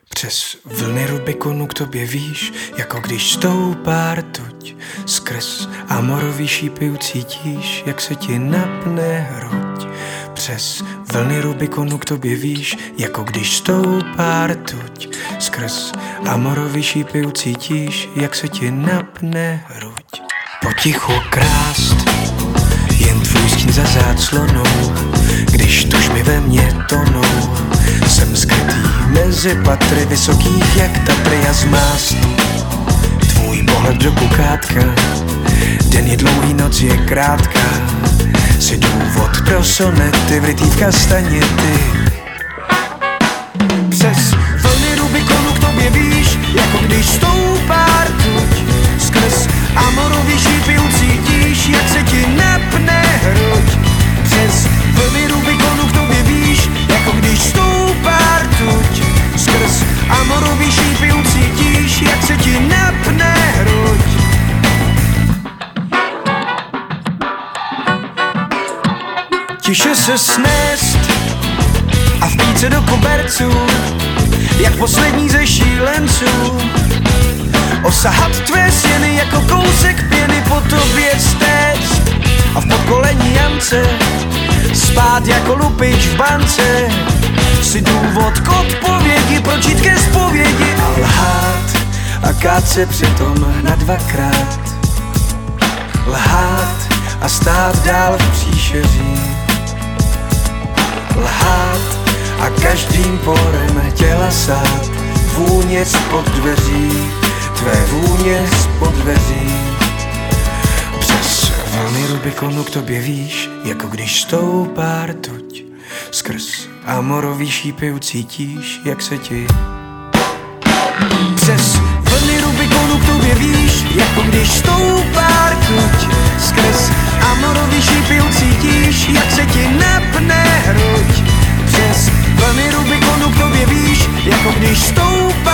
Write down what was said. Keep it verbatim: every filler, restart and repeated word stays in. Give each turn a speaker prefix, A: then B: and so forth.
A: Přes vlny Rubikonu k tobě víš, jako když stoupá rtuť. Skrz amorový šípy ucítíš, jak se ti napne hruď. Přes vlny Rubikonu k tobě víš, jako když stoupá rtuť. Skrz amorový šípy ucítíš, jak se ti napne hruď. Potichu krást, jen tvůj stín za záclonou, když tužby ve mně tonou. Jsem skrytý mezi patry vysokých jak Tatry a zmást tvůj pohled do kukátka. Den je dlouhý, noc je krátká. Jsi důvod pro sonety vrytý v kastaněty. Přes vlny Rubikonu k tobě víš, jako když stoupá rtuť. Skrz amorový šípy ucítíš, jak se ti napne hruď. Přes vlny Rubikonu k tobě víš, jako když stoupá rtuť. Skrz amorový šípy ucítíš, jak se ti napne hruď. Tiše se snést a vpít se do koberců, jak poslední ze šílenců. Osahat tvé stěny jako kousek pěny, po tobě stéct a v podkolení jamce spát jako lupič v bance. Jsi důvod k odpovědi, proč jít ke zpovědi a lhát a kát se přitom na dvakrát. Lhát a stát dál v příšeří. Lhát a každým porem těla sát vůně spod dveří, tvé vůně spod dveří. Přes vlny Rubikonu k tobě víš, jako když stoupá rtuť. Skrz amorový šípy ucítíš, jak se ti. Přes vlny Rubikonu k tobě víš, jako když stoupá rtuť. Skrz amorový šípy ucítíš, jak se ti napne hruď. Přes vlny Rubikonu k tobě víš, jako když stoupá